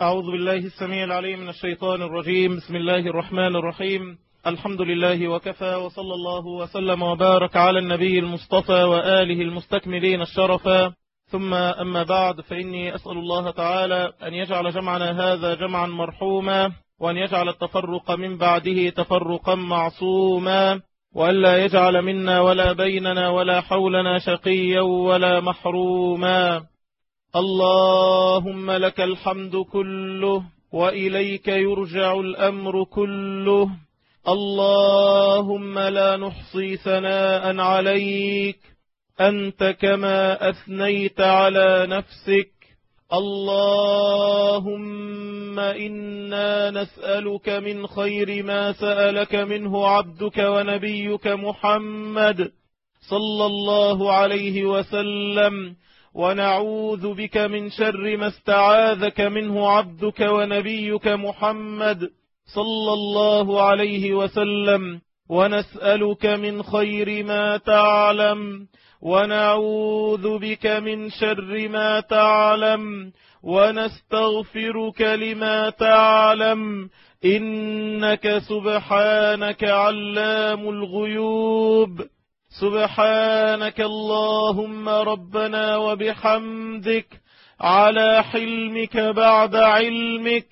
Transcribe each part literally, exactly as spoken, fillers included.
أعوذ بالله السميع العليم من الشيطان الرجيم. بسم الله الرحمن الرحيم. الحمد لله وكفى، وصلى الله وسلم وبارك على النبي المصطفى وآله المستكملين الشرفا، ثم أما بعد، فإني أسأل الله تعالى أن يجعل جمعنا هذا جمعا مرحوما، وأن يجعل التفرق من بعده تفرقا معصوما، وألا يجعل منا ولا بيننا ولا حولنا شقيا ولا محروما. اللهم لك الحمد كله، وإليك يرجع الأمر كله. اللهم لا نحصي ثناء عليك، أنت كما أثنيت على نفسك. اللهم إنا نسألك من خير ما سألك منه عبدك ونبيك محمد صلى الله عليه وسلم، ونعوذ بك من شر ما استعاذك منه عبدك ونبيك محمد صلى الله عليه وسلم، ونسألك من خير ما تعلم، ونعوذ بك من شر ما تعلم، ونستغفرك لما تعلم، إنك سبحانك علام الغيوب. سبحانك اللهم ربنا وبحمدك على حلمك بعد علمك.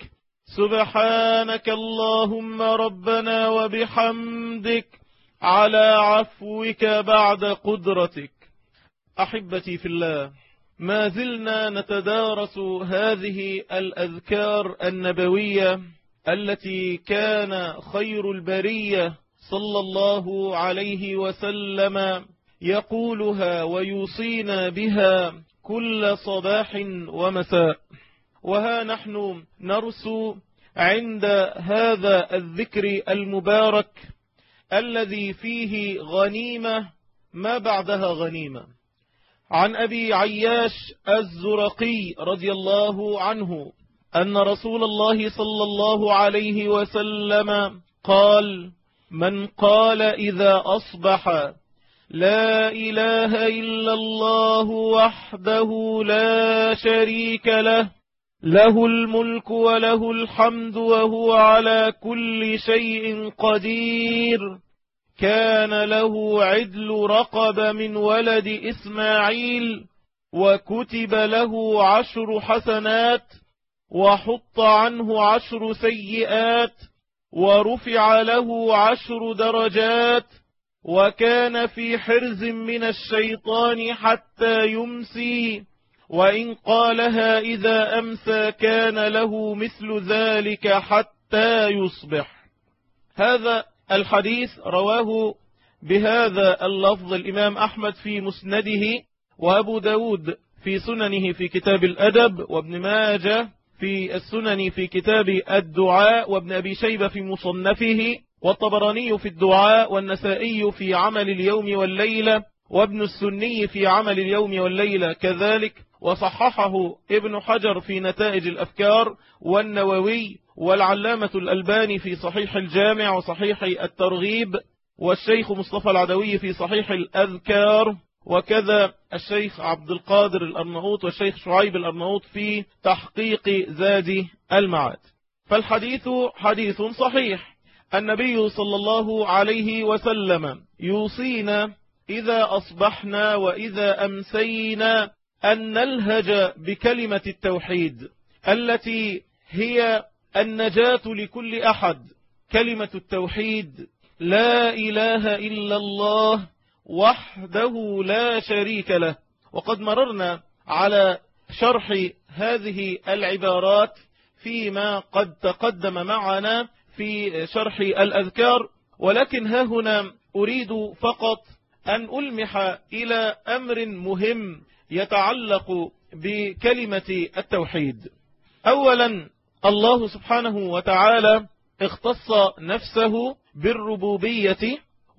سبحانك اللهم ربنا وبحمدك على عفوك بعد قدرتك. أحبتي في الله، ما زلنا نتدارس هذه الأذكار النبوية التي كان خير البرية صلى الله عليه وسلم يقولها ويوصينا بها كل صباح ومساء. وها نحن نرسو عند هذا الذكر المبارك الذي فيه غنيمة ما بعدها غنيمة. عن أبي عياش الزرقي رضي الله عنه أن رسول الله صلى الله عليه وسلم قال: من قال إذا أصبح لا إله إلا الله وحده لا شريك له، له الملك وله الحمد وهو على كل شيء قدير، كان له عدل رقب من ولد إسماعيل، وكتب له عشر حسنات، وحط عنه عشر سيئات، ورفع له عشر درجات، وكان في حرز من الشيطان حتى يمسي، وإن قالها إذا أمسى كان له مثل ذلك حتى يصبح. هذا الحديث رواه بهذا اللفظ الإمام أحمد في مسنده، وأبو داود في سننه في كتاب الأدب، وابن ماجه في السنن في كتاب الدعاء، وابن أبي شيبة في مصنفه، والطبراني في الدعاء، والنسائي في عمل اليوم والليلة، وابن السني في عمل اليوم والليلة كذلك، وصححه ابن حجر في نتائج الأفكار، والنووي، والعلامة الألباني في صحيح الجامع وصحيح الترغيب، والشيخ مصطفى العدوي في صحيح الأذكار، وكذا الشيخ عبد القادر الأرناؤوط والشيخ شعيب الأرناؤوط في تحقيق زاد المعاد. فالحديث حديث صحيح. النبي صلى الله عليه وسلم يوصينا إذا أصبحنا وإذا أمسينا أن نلهج بكلمة التوحيد التي هي النجاة لكل أحد. كلمة التوحيد: لا إله إلا الله وحده لا شريك له. وقد مررنا على شرح هذه العبارات فيما قد تقدم معنا في شرح الأذكار، ولكن ها هنا أريد فقط أن ألمح إلى أمر مهم يتعلق بكلمة التوحيد. أولا، الله سبحانه وتعالى اختص نفسه بالربوبية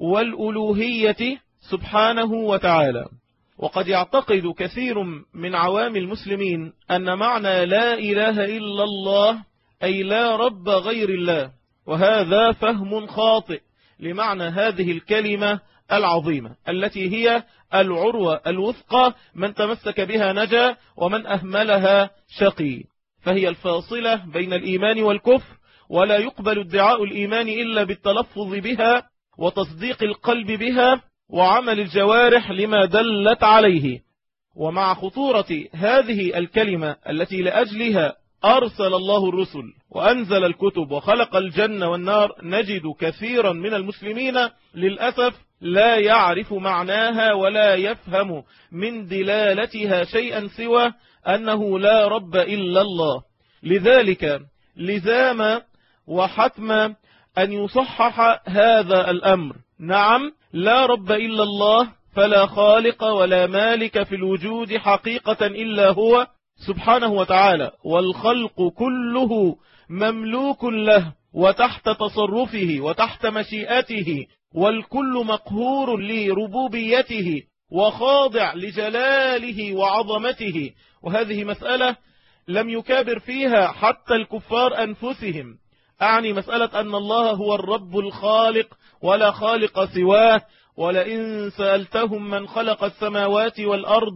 والألوهية سبحانه وتعالى. وقد يعتقد كثير من عوام المسلمين أن معنى لا إله إلا الله أي لا رب غير الله، وهذا فهم خاطئ لمعنى هذه الكلمة العظيمة التي هي العروة الوثقى، من تمسك بها نجا ومن أهملها شقي. فهي الفاصلة بين الإيمان والكفر، ولا يقبل ادعاء الإيمان إلا بالتلفظ بها وتصديق القلب بها وعمل الجوارح لما دلت عليه. ومع خطورة هذه الكلمة التي لأجلها أرسل الله الرسل وأنزل الكتب وخلق الجنة والنار، نجد كثيرا من المسلمين للأسف لا يعرف معناها ولا يفهم من دلالتها شيئا سوى أنه لا رب إلا الله. لذلك لزام وحتم أن يصحح هذا الأمر. نعم، لا رب إلا الله، فلا خالق ولا مالك في الوجود حقيقة إلا هو سبحانه وتعالى، والخلق كله مملوك له وتحت تصرفه وتحت مشيئته، والكل مقهور لربوبيته وخاضع لجلاله وعظمته. وهذه مسألة لم يكابر فيها حتى الكفار أنفسهم، أعني مسألة أن الله هو الرب الخالق ولا خالق سواه. ولئن سألتهم من خلق السماوات والأرض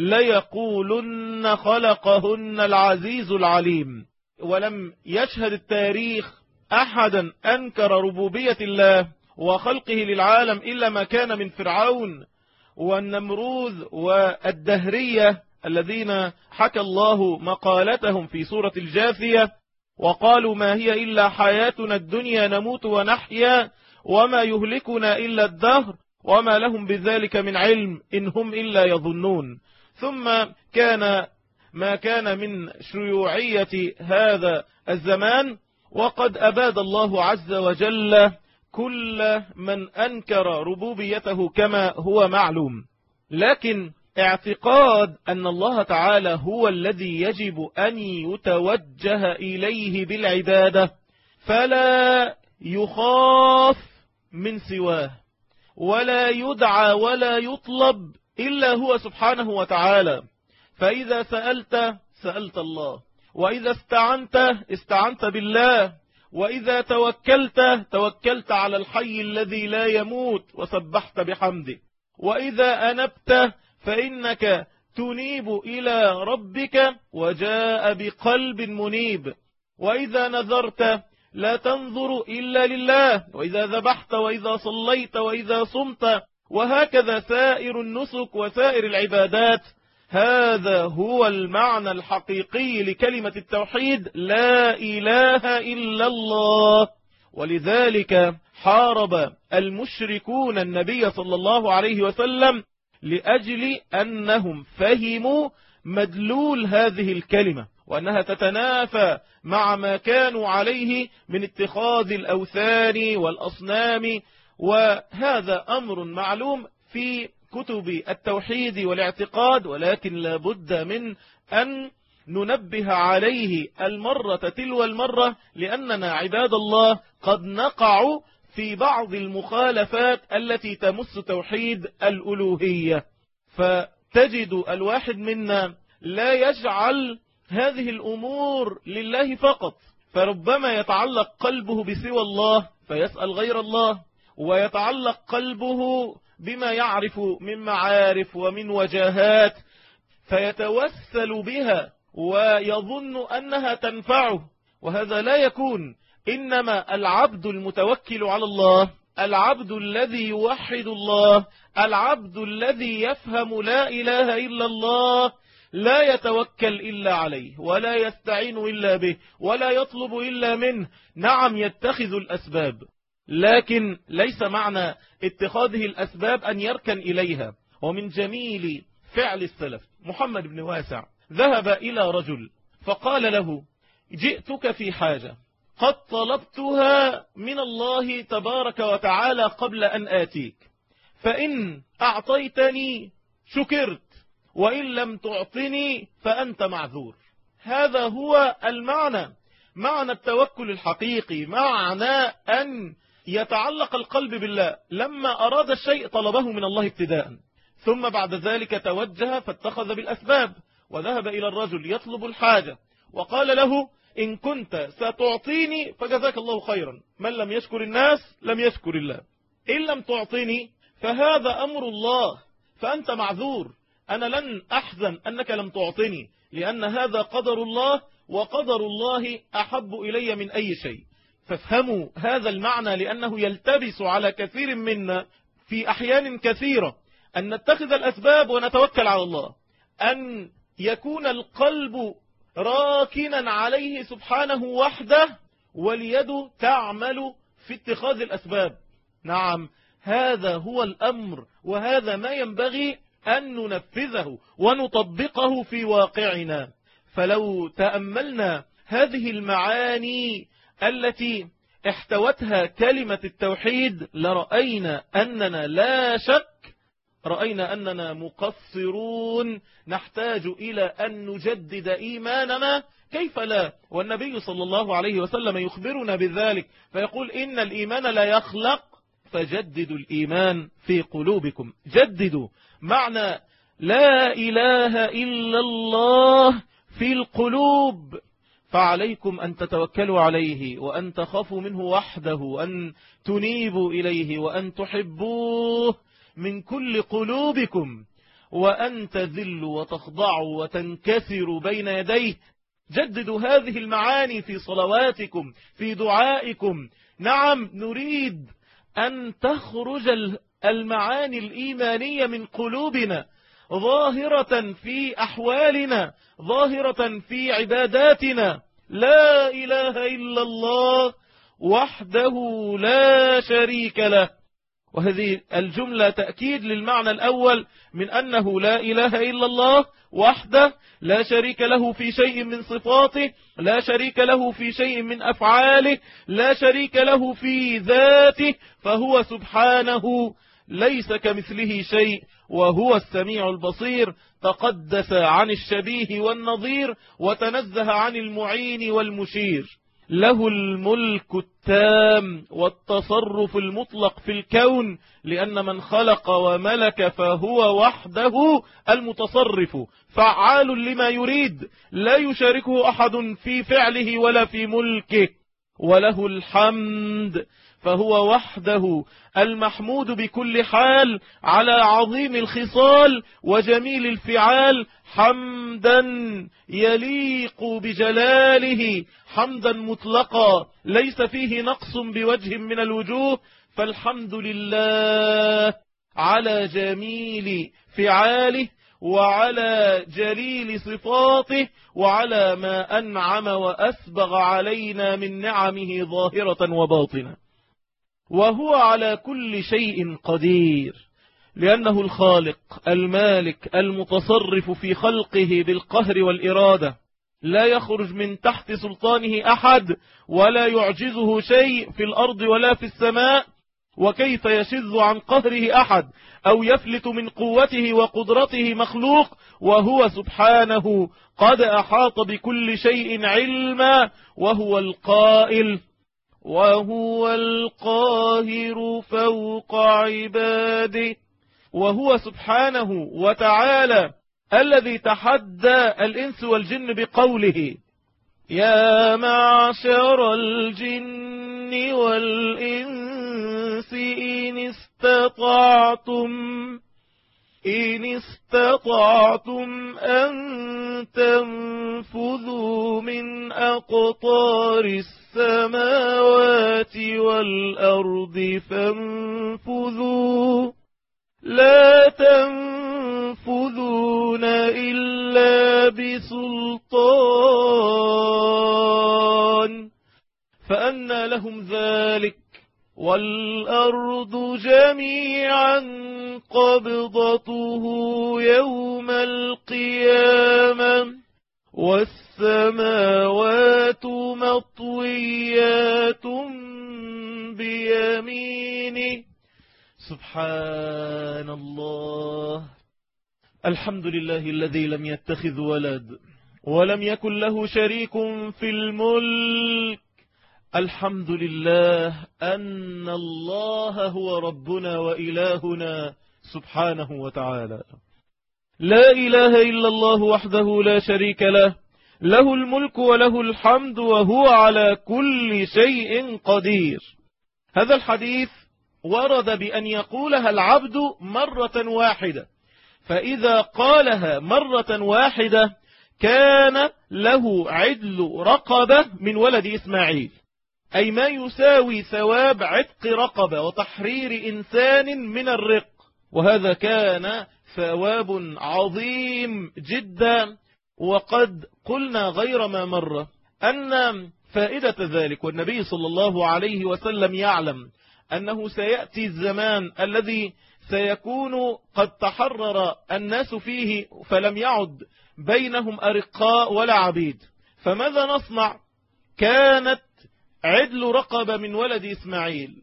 ليقولن خلقهن العزيز العليم. ولم يشهد التاريخ أحدا أنكر ربوبية الله وخلقه للعالم إلا ما كان من فرعون والنمروذ والدهرية الذين حكى الله مقالتهم في سورة الجاثية، وقالوا ما هي إلا حياتنا الدنيا نموت ونحيا وما يهلكنا إلا الدهر وما لهم بذلك من علم إن هم إلا يظنون. ثم كان ما كان من شيوعية هذا الزمان، وقد أباد الله عز وجل كل من أنكر ربوبيته كما هو معلوم. لكن اعتقاد أن الله تعالى هو الذي يجب أن يتوجه إليه بالعبادة، فلا يخاف من سواه ولا يدعى ولا يطلب إلا هو سبحانه وتعالى. فإذا سألت سألت الله، وإذا استعنت استعنت بالله، وإذا توكلت توكلت على الحي الذي لا يموت وسبحت بحمده، وإذا أنبت فإنك تنيب إلى ربك وجاء بقلب منيب، وإذا نذرت لا تنظر إلا لله، وإذا ذبحت وإذا صليت وإذا صمت، وهكذا سائر النسك وسائر العبادات. هذا هو المعنى الحقيقي لكلمة التوحيد، لا إله إلا الله. ولذلك حارب المشركون النبي صلى الله عليه وسلم لأجل أنهم فهموا مدلول هذه الكلمة، وأنها تتنافى مع ما كانوا عليه من اتخاذ الأوثان والأصنام. وهذا أمر معلوم في كتب التوحيد والاعتقاد، ولكن لا بد من أن ننبه عليه المرة تلو المرة، لأننا عباد الله قد نقع في بعض المخالفات التي تمس توحيد الألوهية. فتجد الواحد منا لا يجعل هذه الأمور لله فقط، فربما يتعلق قلبه بسوى الله فيسأل غير الله، ويتعلق قلبه بما يعرف من معارف ومن وجاهات فيتوسل بها ويظن أنها تنفعه، وهذا لا يكون. إنما العبد المتوكل على الله، العبد الذي يوحد الله، العبد الذي يفهم لا إله إلا الله، لا يتوكل إلا عليه ولا يستعين إلا به ولا يطلب إلا منه. نعم يتخذ الأسباب، لكن ليس معنى اتخاذه الأسباب أن يركن إليها. ومن جميل فعل السلف محمد بن واسع ذهب إلى رجل فقال له: جئتك في حاجة قد طلبتها من الله تبارك وتعالى قبل أن آتيك، فإن أعطيتني شكرت، وإن لم تعطني فأنت معذور. هذا هو المعنى، معنى التوكل الحقيقي، معنى أن يتعلق القلب بالله. لما أراد الشيء طلبه من الله ابتداء، ثم بعد ذلك توجه فاتخذ بالأسباب، وذهب إلى الرجل يطلب الحاجة وقال له: إن كنت ستعطيني فجزاك الله خيرا، من لم يشكر الناس لم يشكر الله، إن لم تعطيني فهذا أمر الله فأنت معذور، أنا لن أحزن أنك لم تعطني، لأن هذا قدر الله وقدر الله أحب إلي من أي شيء. فافهموا هذا المعنى، لأنه يلتبس على كثير منا في أحيان كثيرة، أن نتخذ الأسباب ونتوكل على الله، أن يكون القلب راكنا عليه سبحانه وحده واليد تعمل في اتخاذ الأسباب. نعم، هذا هو الأمر، وهذا ما ينبغي أن ننفذه ونطبقه في واقعنا. فلو تأملنا هذه المعاني التي احتوتها كلمة التوحيد لرأينا أننا لا شك رأينا أننا مقصرون، نحتاج إلى أن نجدد إيماننا. كيف لا؟ والنبي صلى الله عليه وسلم يخبرنا بذلك، فيقول إن الإيمان لا يخلق فجددوا الإيمان في قلوبكم. جددوا معنى لا إله إلا الله في القلوب، فعليكم أن تتوكلوا عليه، وأن تخافوا منه وحده، أن تنيبوا إليه، وأن تحبوه من كل قلوبكم، وأن تذلوا وتخضعوا وتنكسروا بين يديه. جددوا هذه المعاني في صلواتكم، في دعائكم. نعم، نريد أن تخرج المعاني الإيمانية من قلوبنا ظاهرة في أحوالنا، ظاهرة في عباداتنا. لا إله إلا الله وحده لا شريك له. وهذه الجملة تأكيد للمعنى الأول من أنه لا إله إلا الله وحده لا شريك له في شيء من صفاته، لا شريك له في شيء من أفعاله، لا شريك له في ذاته، فهو سبحانه ليس كمثله شيء، وهو السميع البصير. تقدس عن الشبيه والنظير، وتنزه عن المعين والمشير. له الملك التام والتصرف المطلق في الكون، لأن من خلق وملك فهو وحده المتصرف فعال لما يريد، لا يشاركه أحد في فعله ولا في ملكه. وله الحمد، فهو وحده المحمود بكل حال على عظيم الخصال وجميل الفعال، حمدا يليق بجلاله، حمدا مطلقا ليس فيه نقص بوجه من الوجوه. فالحمد لله على جميل فعاله، وعلى جليل صفاته، وعلى ما أنعم وأسبغ علينا من نعمه ظاهرة وباطنة. وهو على كل شيء قدير، لأنه الخالق المالك المتصرف في خلقه بالقهر والإرادة، لا يخرج من تحت سلطانه أحد، ولا يعجزه شيء في الأرض ولا في السماء. وكيف يشذ عن قهره أحد أو يفلت من قوته وقدرته مخلوق، وهو سبحانه قد أحاط بكل شيء علما، وهو القائل: وهو القاهر فوق عباده. وهو سبحانه وتعالى الذي تحدى الإنس والجن بقوله: يا معشر الجن والإنس إن استطعتم إن استطعتم أن تنفذوا من أقطار السماوات والأرض فانفذوا لا تنفذون إلا بسلطان. فأنى لهم ذلك؟ والأرض جميعا قبضته يوم القيامة والسماوات مطويات بيمينه. سبحان الله. الحمد لله الذي لم يتخذ ولد ولم يكن له شريك في الملك. الحمد لله أن الله هو ربنا وإلهنا سبحانه وتعالى. لا إله إلا الله وحده لا شريك له، له الملك وله الحمد وهو على كل شيء قدير. هذا الحديث ورد بأن يقولها العبد مرة واحدة، فإذا قالها مرة واحدة كان له عدل رقبة من ولد إسماعيل، أي ما يساوي ثواب عتق رقبة وتحرير إنسان من الرق، وهذا كان ثواب عظيم جدا. وقد قلنا غير ما مر أن فائدة ذلك، والنبي صلى الله عليه وسلم يعلم أنه سيأتي الزمان الذي سيكون قد تحرر الناس فيه فلم يعد بينهم أرقاء ولا عبيد، فماذا نصنع؟ كانت عدل رقبة من ولد إسماعيل،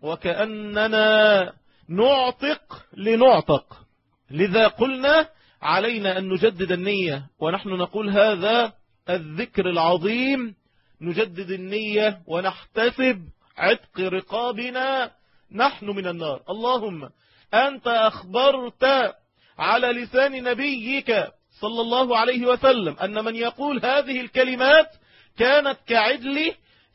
وكأننا نعتق لنعتق، لذا قلنا علينا أن نجدد النية، ونحن نقول هذا الذكر العظيم نجدد النية ونحتسب عتق رقابنا نحن من النار. اللهم أنت أخبرت على لسان نبيك صلى الله عليه وسلم أن من يقول هذه الكلمات كانت كعدل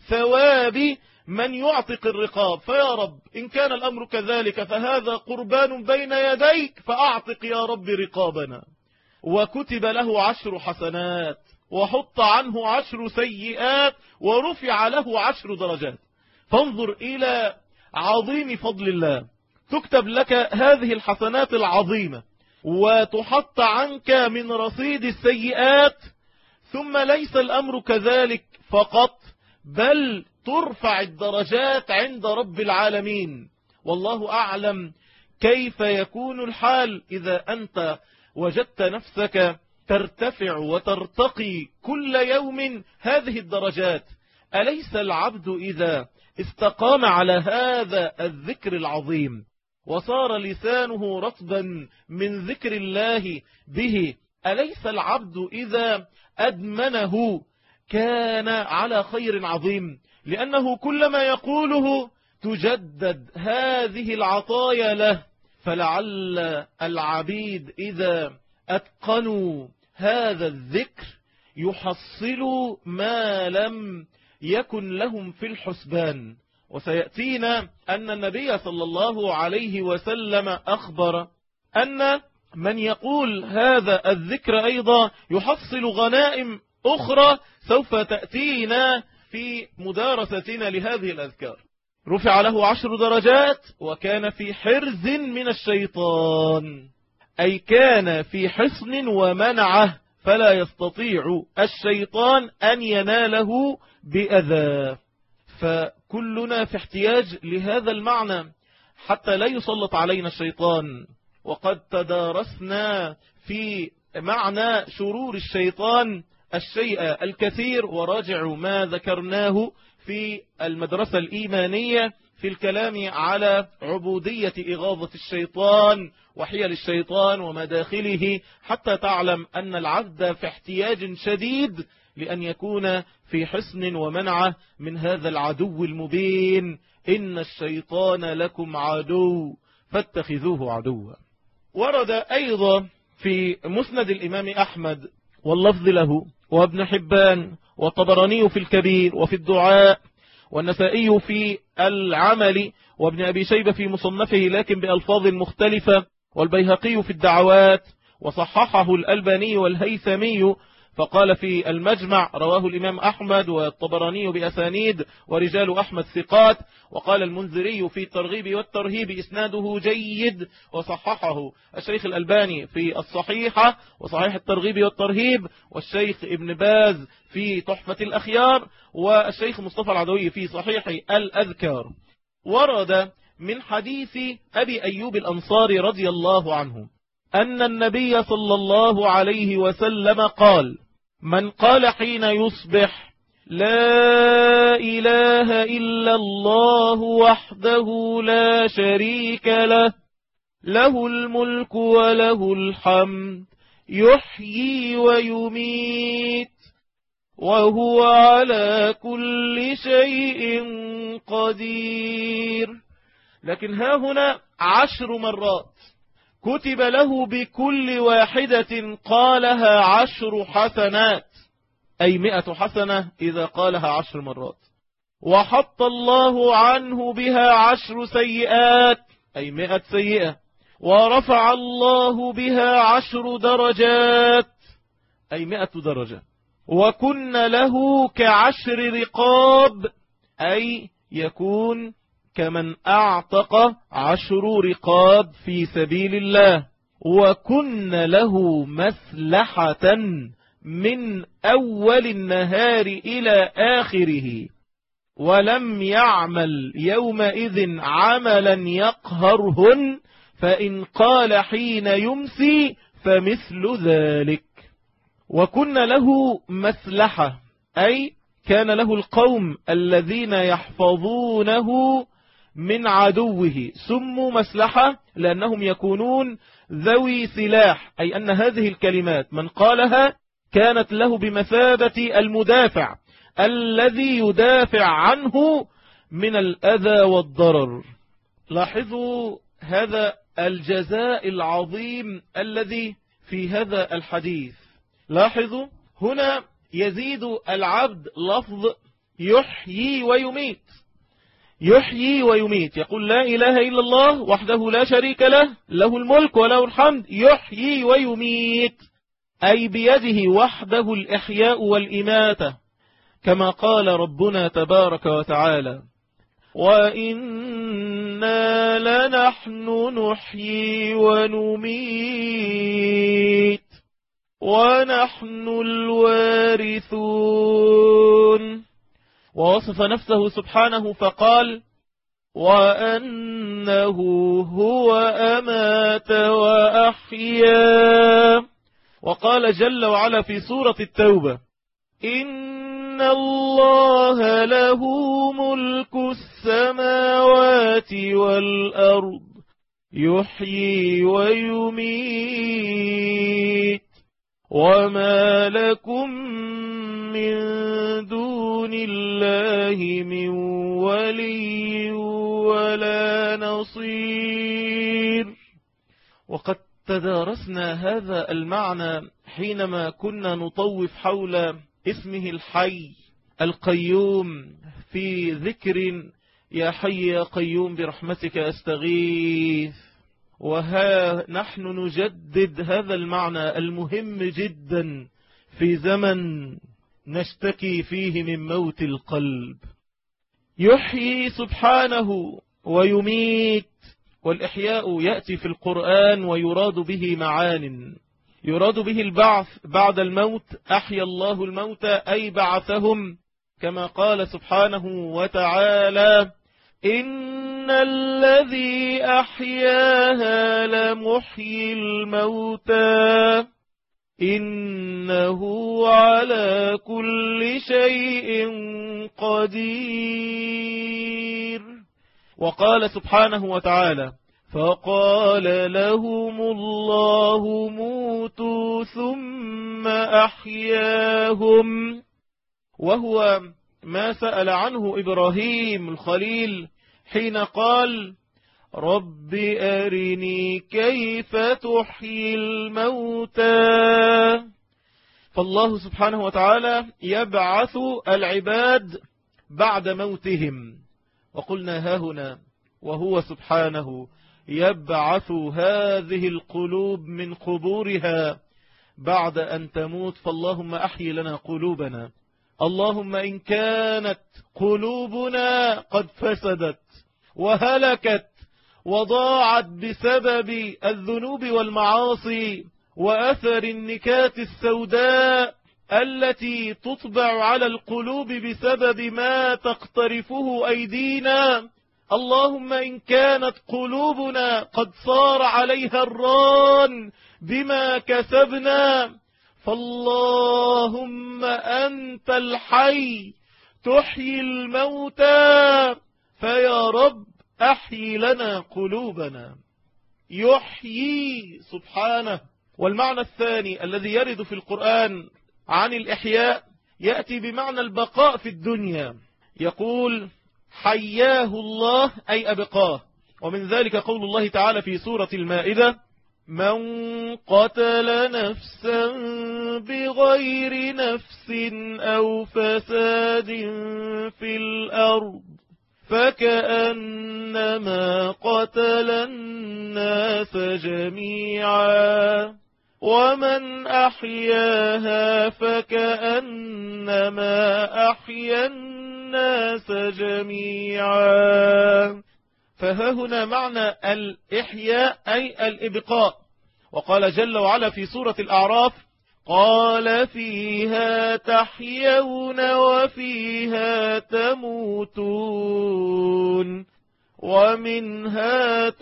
ثواب من يعتق الرقاب، فيا رب إن كان الأمر كذلك فهذا قربان بين يديك، فأعتق يا رب رقابنا. وكتب له عشر حسنات وحط عنه عشر سيئات ورفع له عشر درجات. فانظر إلى عظيم فضل الله، تكتب لك هذه الحسنات العظيمة وتحط عنك من رصيد السيئات، ثم ليس الأمر كذلك فقط، بل ترفع الدرجات عند رب العالمين. والله أعلم كيف يكون الحال إذا أنت وجدت نفسك ترتفع وترتقي كل يوم هذه الدرجات. أليس العبد إذا استقام على هذا الذكر العظيم وصار لسانه رطبا من ذكر الله به، أليس العبد إذا أدمنه كان على خير عظيم؟ لأنه كلما يقوله تجدد هذه العطايا له. فلعل العبيد إذا أتقنوا هذا الذكر يحصلوا ما لم يكن لهم في الحسبان. وسيأتينا أن النبي صلى الله عليه وسلم أخبر أن من يقول هذا الذكر أيضا يحصل غنائم أخرى سوف تأتينا في مدارستنا لهذه الأذكار. رفع له عشر درجات وكان في حرز من الشيطان، أي كان في حصن ومنعه فلا يستطيع الشيطان أن يناله بأذى. فكلنا في احتياج لهذا المعنى حتى لا يسلط علينا الشيطان. وقد تدارسنا في معنى شرور الشيطان الشيء الكثير، وراجعوا ما ذكرناه في المدرسة الإيمانية في الكلام على عبودية إغاظة الشيطان وحيل الشيطان ومداخله، حتى تعلم أن العبد في احتياج شديد لأن يكون في حصن ومنعه من هذا العدو المبين. إن الشيطان لكم عدو فاتخذوه عدوا. ورد أيضا في مسند الإمام أحمد واللفظ له وابن حبان والطبراني في الكبير وفي الدعاء والنسائي في العمل وابن أبي شيبة في مصنفه لكن بألفاظ مختلفة والبيهقي في الدعوات وصححه الألباني والهيثمي. فقال في المجمع رواه الإمام أحمد والطبراني بأسانيد ورجال أحمد ثقات. وقال المنذري في الترغيب والترهيب إسناده جيد وصححه الشيخ الألباني في الصحيحة وصحيح الترغيب والترهيب، والشيخ ابن باز في تحفة الأخيار، والشيخ مصطفى العدوي في صحيح الأذكار. ورد من حديث أبي أيوب الأنصاري رضي الله عنه أن النبي صلى الله عليه وسلم قال: من قال حين يصبح لا إله إلا الله وحده لا شريك له له الملك وله الحمد يحيي ويميت وهو على كل شيء قدير. لكن ها هنا عشر مرات كتب له بكل واحدة قالها عشر حسنات، أي مئة حسنة إذا قالها عشر مرات. وحط الله عنه بها عشر سيئات، أي مئة سيئة. ورفع الله بها عشر درجات، أي مئة درجة. وكن له كعشر رقاب، أي يكون كمن أعتق عشر رقاب في سبيل الله. وكن له مسلحة من أول النهار إلى آخره، ولم يعمل يومئذ عملا يقهرهن، فإن قال حين يمسي فمثل ذلك. وكن له مسلحة، أي كان له القوم الذين يحفظونه من عدوه، سموا مسلحة لأنهم يكونون ذوي سلاح، أي أن هذه الكلمات من قالها كانت له بمثابة المدافع الذي يدافع عنه من الأذى والضرر. لاحظوا هذا الجزاء العظيم الذي في هذا الحديث. لاحظوا هنا يزيد العبد لفظ يحيي ويميت، يحيي ويميت، يقول لا إله إلا الله وحده لا شريك له، له الملك وله الحمد، يحيي ويميت، أي بيده وحده الإحياء والإماتة، كما قال ربنا تبارك وتعالى وإنا لنحن نحيي ونميت ونحن الوارثون. ووصف نفسه سبحانه فقال وأنه هو أمات وأحيا. وقال جل وعلا في سورة التوبة إن الله له ملك السماوات والأرض يحيي ويميت وما لكم من دون الله من ولي ولا نصير. وقد تدارسنا هذا المعنى حينما كنا نطوف حول اسمه الحي القيوم في ذكر يا حي يا قيوم برحمتك أستغيث. وها نحن نجدد هذا المعنى المهم جدا في زمن نشتكي فيه من موت القلب. يحيي سبحانه ويميت، والإحياء يأتي في القرآن ويراد به معان، يراد به البعث بعد الموت، أحيا الله الموتى أي بعثهم، كما قال سبحانه وتعالى إن الذي أحياها لمحيي الموتى إنه على كل شيء قدير. وقال سبحانه وتعالى فقال لهم الله موتوا ثم أحياهم، وهو ما سأل عنه إبراهيم الخليل حين قال رب أرني كيف تحيي الموتى. فالله سبحانه وتعالى يبعث العباد بعد موتهم، وقلنا ها هنا وهو سبحانه يبعث هذه القلوب من قبورها بعد أن تموت. فاللهم أحيي لنا قلوبنا، اللهم إن كانت قلوبنا قد فسدت وهلكت وضاعت بسبب الذنوب والمعاصي وأثر النكات السوداء التي تطبع على القلوب بسبب ما تقترفه أيدينا، اللهم إن كانت قلوبنا قد صار عليها الران بما كسبنا، فاللهم أنت الحي تحيي الموتى، فيا رب أحيي لنا قلوبنا. يحيي سبحانه. والمعنى الثاني الذي يرد في القرآن عن الإحياء يأتي بمعنى البقاء في الدنيا، يقول حياه الله أي أبقاه. ومن ذلك قول الله تعالى في سورة المائدة من قتل نفسا بغير نفس أو فساد في الأرض فكأنما قتل الناس جميعا ومن أحياها فكأنما أحيا الناس جميعا. فها هنا معنى الإحياء أي الإبقاء. وقال جل وعلا في سورة الأعراف: قال فيها تحيون وفيها تموتون ومنها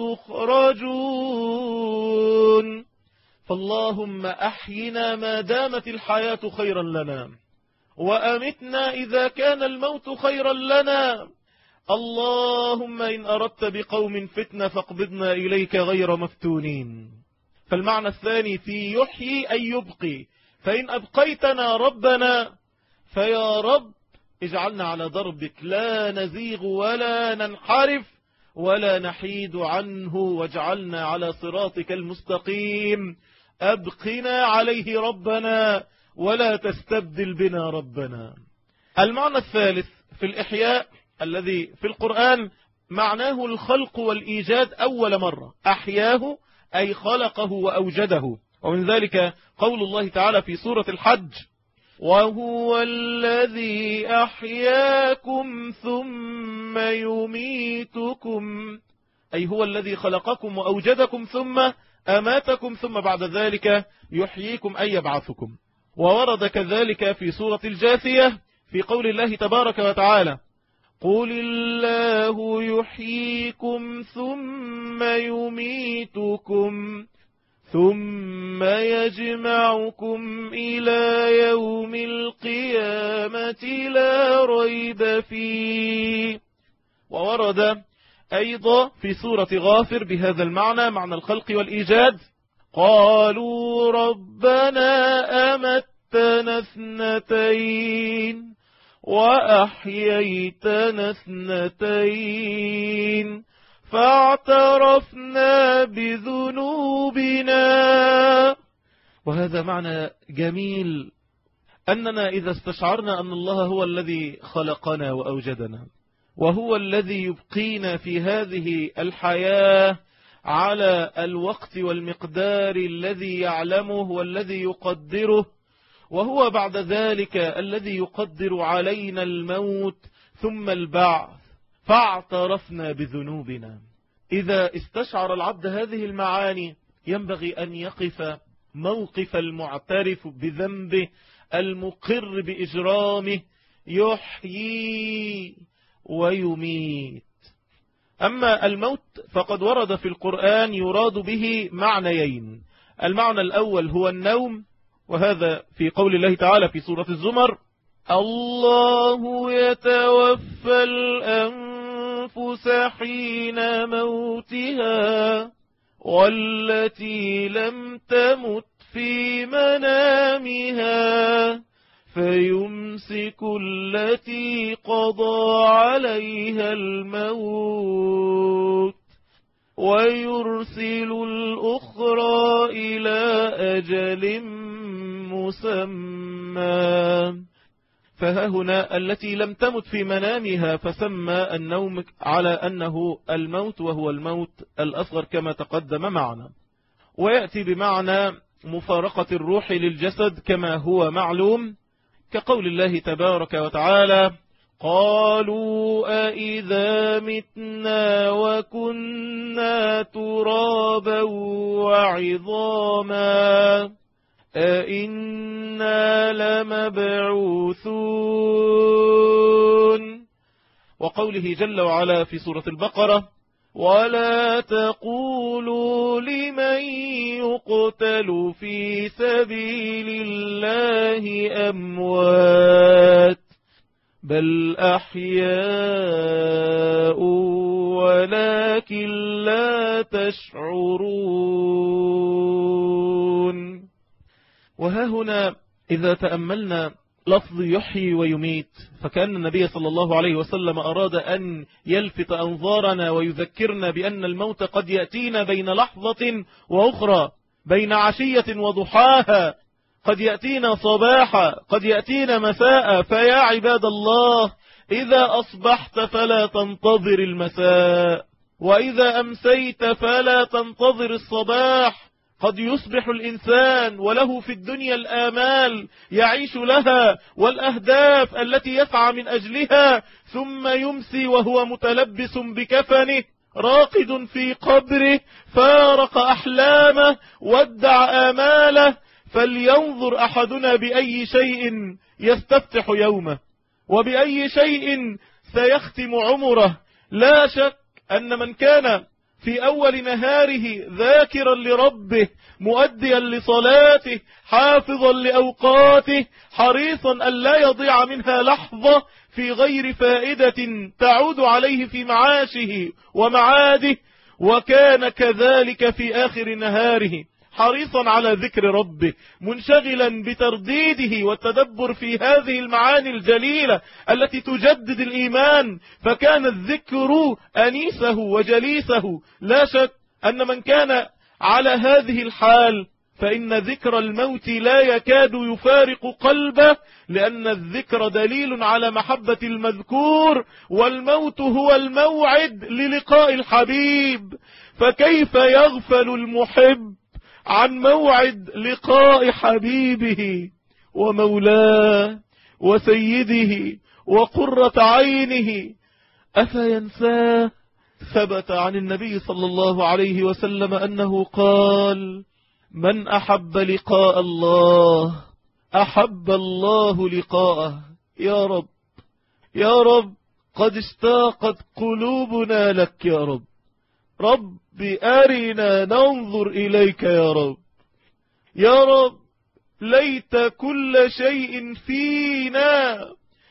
تخرجون. فاللهم أحينا ما دامت الحياة خيرا لنا، وأمتنا إذا كان الموت خيرا لنا. اللهم إن أردت بقوم فتنة فاقبضنا إليك غير مفتونين. فالمعنى الثاني في يحيي أي يبقي، فإن أبقيتنا ربنا فيا رب اجعلنا على دربك لا نزيغ ولا ننحرف ولا نحيد عنه، واجعلنا على صراطك المستقيم. أبقنا عليه ربنا ولا تستبدل بنا ربنا. المعنى الثالث في الإحياء الذي في القرآن معناه الخلق والإيجاد أول مرة. أحياه أي خلقه وأوجده. ومن ذلك قول الله تعالى في سورة الحج: وهو الذي أحياكم ثم يميتكم، أي هو الذي خلقكم وأوجدكم ثم أماتكم ثم بعد ذلك يحييكم أي يبعثكم. وورد كذلك في سورة الجاثية في قول الله تبارك وتعالى: قل الله يحييكم ثم يميتكم ثم يجمعكم إلى يوم القيامة لا ريب فيه. وورد أيضا في سورة غافر بهذا المعنى، معنى الخلق والإيجاد: قالوا ربنا أمتنا اثنتين وأحييتنا اثنتين فاعترفنا بذنوبنا. وهذا معنى جميل، أننا إذا استشعرنا أن الله هو الذي خلقنا وأوجدنا، وهو الذي يبقينا في هذه الحياة على الوقت والمقدار الذي يعلمه والذي يقدره، وهو بعد ذلك الذي يقدر علينا الموت ثم البعث، فاعترفنا بذنوبنا. إذا استشعر العبد هذه المعاني ينبغي أن يقف موقف المعترف بذنبه المقر بإجرامه، يحيي ويميت. أما الموت فقد ورد في القرآن يراد به معنيين. المعنى الأول هو النوم، وهذا في قول الله تعالى في سورة الزمر: الله يتوفى الأنفس حين موتها والتي لم تمت في منامها فيمسك التي قضى عليها الموت ويرسل الأخرى إلى أجل مسمى. فها هنا التي لم تمت في منامها، فسمى النوم على أنه الموت، وهو الموت الأصغر كما تقدم معنا. ويأتي بمعنى مفارقة الروح للجسد كما هو معلوم، كقول الله تبارك وتعالى: قالوا أئذا متنا وكنا ترابا وعظاما أئنا لمبعوثون. وقوله جل وعلا في سورة البقرة: ولا تقولوا لمن يقتل في سبيل الله أموات بل أحياء ولكن لا تشعرون. وها هنا إذا تأملنا لفظ يحيي ويميت، فكأن النبي صلى الله عليه وسلم أراد أن يلفت أنظارنا ويذكرنا بأن الموت قد يأتينا بين لحظة وأخرى، بين عشية وضحاها، قد يأتينا صباحا، قد يأتينا مساء. فيا عباد الله، إذا أصبحت فلا تنتظر المساء، وإذا أمسيت فلا تنتظر الصباح، قد يصبح الإنسان وله في الدنيا الآمال يعيش لها والأهداف التي يسعى من أجلها، ثم يمسي وهو متلبس بكفنه راقد في قبره، فارق أحلامه، ودع آماله. فلينظر أحدنا بأي شيء يستفتح يومه، وبأي شيء سيختم عمره. لا شك أن من كان في أول نهاره ذاكرا لربه، مؤديا لصلاته، حافظا لأوقاته، حريصا أن لا يضيع منها لحظة في غير فائدة تعود عليه في معاشه ومعاده، وكان كذلك في آخر نهاره حريصا على ذكر ربه، منشغلا بترديده والتدبر في هذه المعاني الجليلة التي تجدد الإيمان، فكان الذكر أنيسه وجليسه. لا شك أن من كان على هذه الحال فإن ذكر الموت لا يكاد يفارق قلبه، لأن الذكر دليل على محبة المذكور، والموت هو الموعد للقاء الحبيب. فكيف يغفل المحب عن موعد لقاء حبيبه ومولاه وسيده وقرة عينه، أفينساه؟ ثبت عن النبي صلى الله عليه وسلم أنه قال: من أحب لقاء الله أحب الله لقاءه. يا رب يا رب، قد اشتاقت قلوبنا لك يا رب. رب أرنا ننظر إليك يا رب. يا رب ليت كل شيء فينا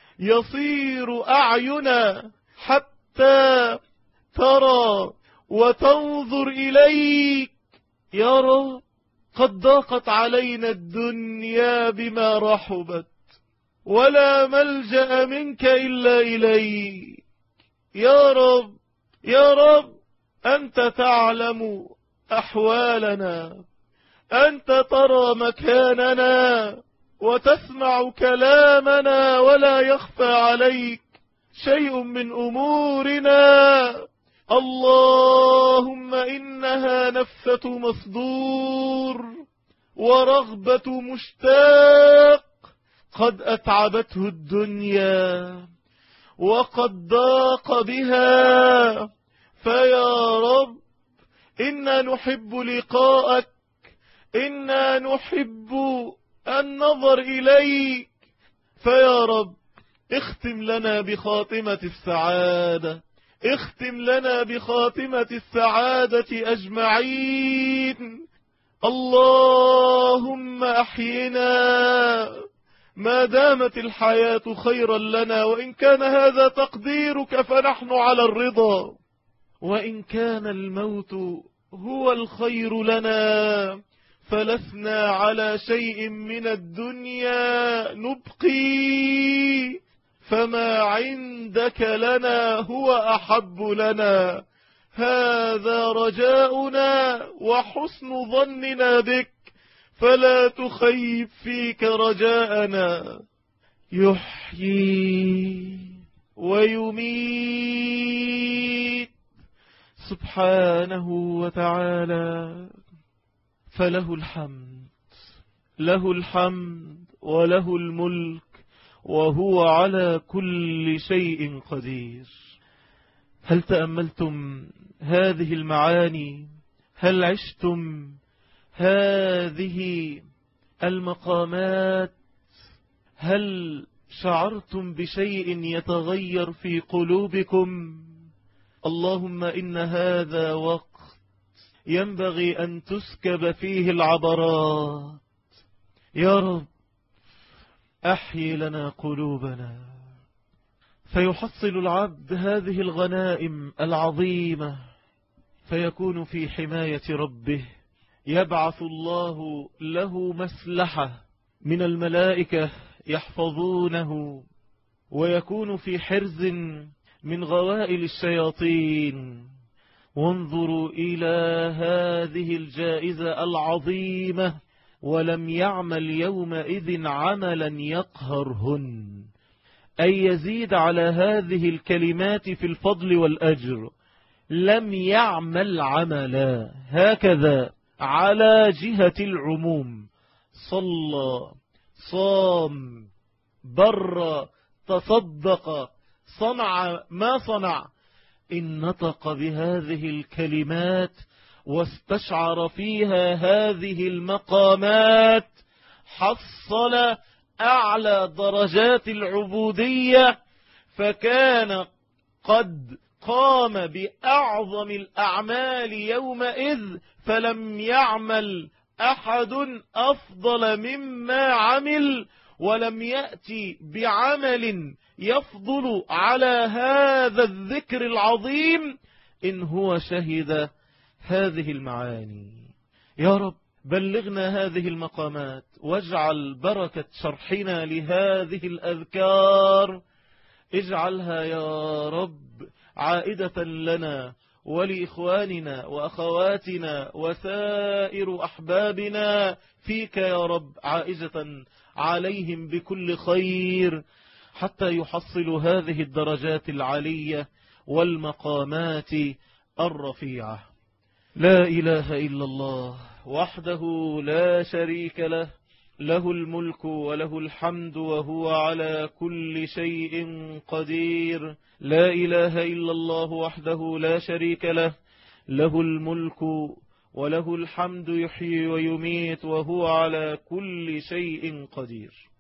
يصير أعينا حتى ترى وتنظر إليك يا رب. قد ضاقت علينا الدنيا بما رحبت، ولا ملجأ منك إلا إليك يا رب. يا رب أنت تعلم أحوالنا، أنت ترى مكاننا وتسمع كلامنا، ولا يخفى عليك شيء من أمورنا. اللهم إنها نفثة مصدور ورغبة مشتاق، قد أتعبته الدنيا وقد ضاق بها. فيا رب إنا نحب لقاءك، إنا نحب النظر إليك. فيا رب اختم لنا بخاتمة السعادة، اختم لنا بخاتمة السعادة أجمعين. اللهم أحينا ما دامت الحياة خيرا لنا، وإن كان هذا تقديرك فنحن على الرضا، وإن كان الموت هو الخير لنا فلسنا على شيء من الدنيا نبقي، فما عندك لنا هو أحب لنا. هذا رجاؤنا وحسن ظننا بك، فلا تخيب فيك رجاءنا. يحيي ويميت سبحانه وتعالى، فله الحمد، له الحمد وله الملك، وهو على كل شيء قدير. هل تأملتم هذه المعاني؟ هل عشتم هذه المقامات؟ هل شعرتم بشيء يتغير في قلوبكم؟ اللهم إن هذا وقت ينبغي أن تسكب فيه العبرات. يا رب أحيي لنا قلوبنا، فيحصل العبد هذه الغنائم العظيمة، فيكون في حماية ربه. يبعث الله له مسلحة من الملائكة يحفظونه، ويكون في حرز من غوائل الشياطين. وانظروا إلى هذه الجائزة العظيمة، ولم يعمل يومئذ عملا يقهرهن، أي يزيد على هذه الكلمات في الفضل والأجر. لم يعمل عملا، هكذا على جهة العموم، صلى، صام، بر، تصدق، صنع ما صنع، إن نطق بهذه الكلمات واستشعر فيها هذه المقامات حصل أعلى درجات العبودية، فكان قد قام بأعظم الأعمال يومئذ، فلم يعمل أحد أفضل مما عمل، ولم يأتي بعمل يفضل على هذا الذكر العظيم إن هو شهد هذه المعاني. يا رب بلغنا هذه المقامات، واجعل بركة شرحنا لهذه الأذكار اجعلها يا رب عائدة لنا ولإخواننا وأخواتنا وسائر أحبابنا فيك يا رب، عائزة عليهم بكل خير، حتى يحصلوا هذه الدرجات العالية والمقامات الرفيعة. لا إله إلا الله وحده لا شريك له، له الملك وله الحمد وهو على كل شيء قدير. لا إله إلا الله وحده لا شريك له، له الملك وله الحمد يحيي ويميت وهو على كل شيء قدير.